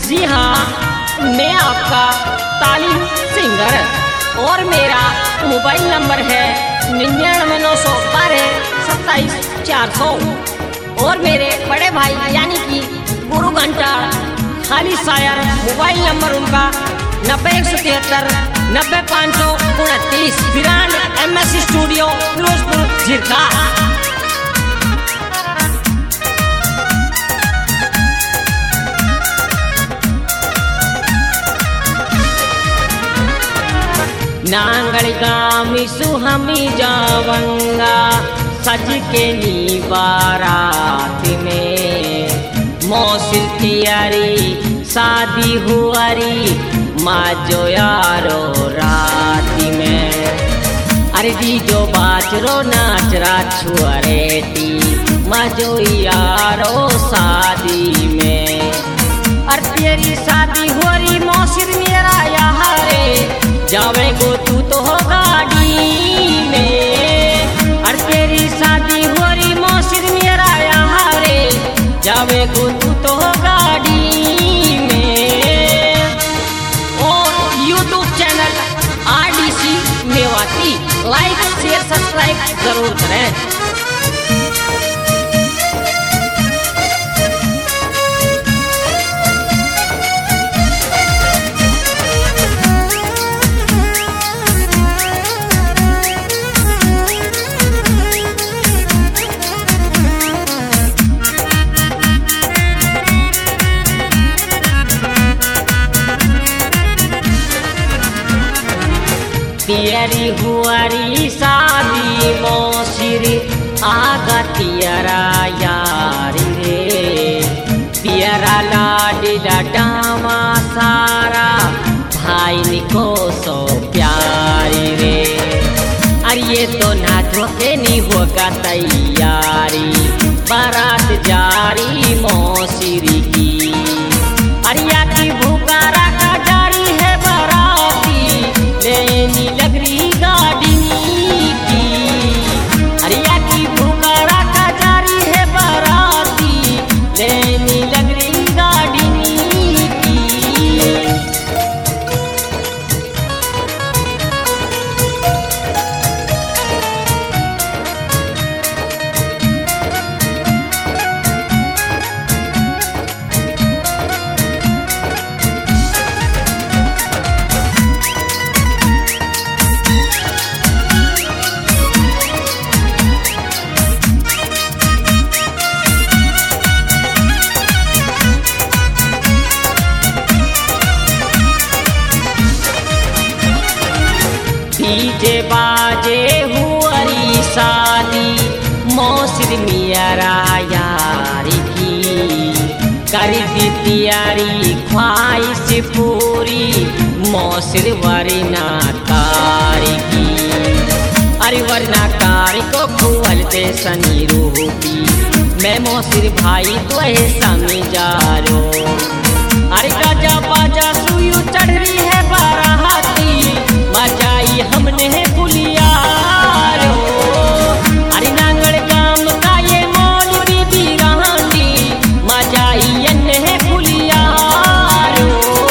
जी हाँ, मैं आपका तालीम सिंगर और मेरा मोबाइल नंबर है 999212274400। और मेरे बड़े भाई यानी कि गुरु घंटा खाली शायर मोबाइल नंबर उनका 9173 90529 brand MS studio Firozpur Jhirka. Nangal गामी सुहमी जावंगा सज के नी बारात में, मौसिल तियारी शादी हुआरी माजो यारो रात में। अरे दी जो बाचरो नाच छुअरेटी माजो यारो शादी में। अरे तेरी शादी हुआरी मौसिल मेरा यारे जावे गो तू तो हो गाड़ी में। और तेरी शादी हो रही मौसिर मेरा यहाँ रे जावे गो तू तो हो गाड़ी में। और YouTube channel RDC Mewati like share subscribe जरूर करें। तियरी हुआरी शादी मौसिर आगा तियरा यारी रे। तियरा लाडी डामा सारा भाई निको सो प्यारी रे। अरे ये तो नाचो के नहीं होगा तैयारी बारात जारी मौसिर की। अरिया की भूकारा का जारी है बाराती लेनी लगरी गाड़ी की। अरिया की भूकारा का जारी है बाराती लेनी लगरी गाड़ी की। डीजे बाजे हुआरी शादी मौसिर मियारा यारी की। कर दी तियारी ख्वाहिश पूरी मौसिर वरना कारी की। अरे वरना कारी को खुलते सनी रूपी मैं मौसिर भाई तो है समझारो। अरे गाजा बाजा सुयू चढ़ रही है बाराती मचाई हमने है पुलियारो। अरे नांगल गाम का ये मौलवी भी रहानी मचाई अन्य है पुलियारो।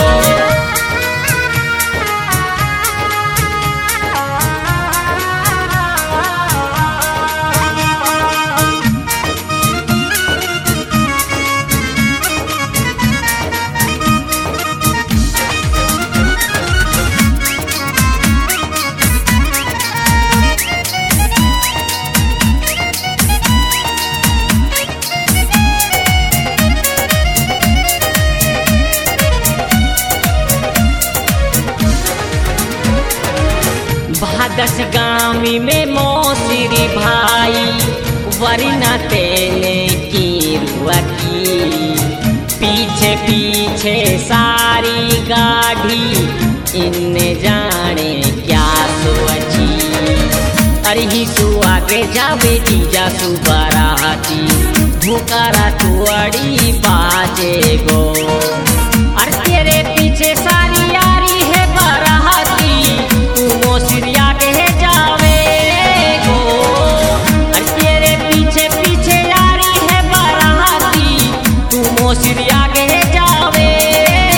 भादस गामी में मौसिरी भाई वरना तेने की रुआ की। पीछे पीछे सारी गाड़ी इन जाने क्या सोची। अरे ही सु आगे जावे जीजा सु बाराती भूकारा तुअड़ी बाजे गो। अरे तेरे पीछे सारी यारी है बाराती तू मौसिरिया के जावे गो। अरे तेरे पीछे पीछे यारी है बाराती तू मौसिरिया के जावे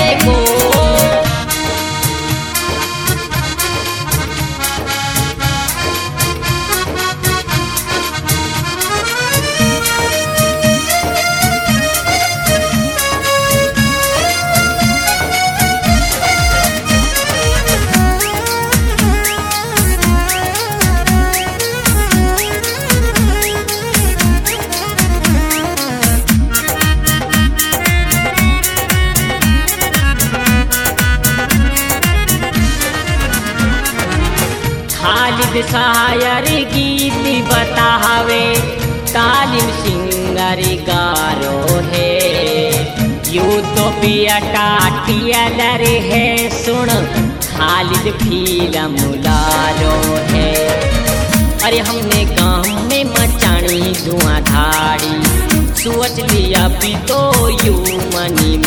खालिद शायर गीत बतावे तालिम सिंगरी गारो है यूटोपिया टाटियालर है सुन खालिद फिल्म लालो है। अरे हमने गाँव में मचानी धुआं धाड़ी सोच लिया भी तो यू मनी